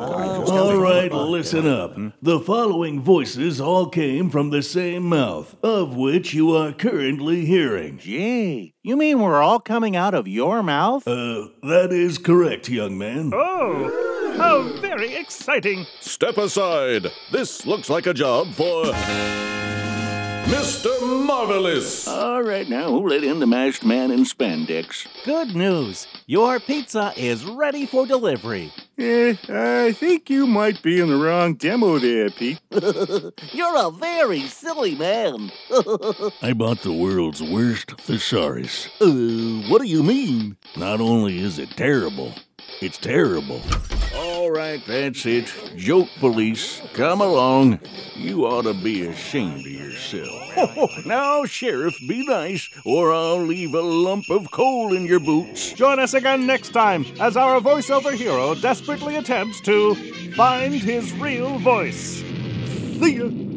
All right, listen up. The following voices all came from the same mouth, of which you are currently hearing. Gee, you mean we're all coming out of your mouth? That is correct, young man. Oh, how very exciting. Step aside. This looks like a job for Mr. Marvelous. All right, now, who let in the masked man in spandex? Good news. Your pizza is ready for delivery. I think you might be in the wrong demo there, Pete. You're a very silly man. I bought the world's worst thesaurus. What do you mean? Not only is it terrible, it's terrible. All right, that's it. Joke police, come along. You ought to be ashamed of yourself. Now, Sheriff, be nice, or I'll leave a lump of coal in your boots. Join us again next time as our voiceover hero desperately attempts to find his real voice. See ya.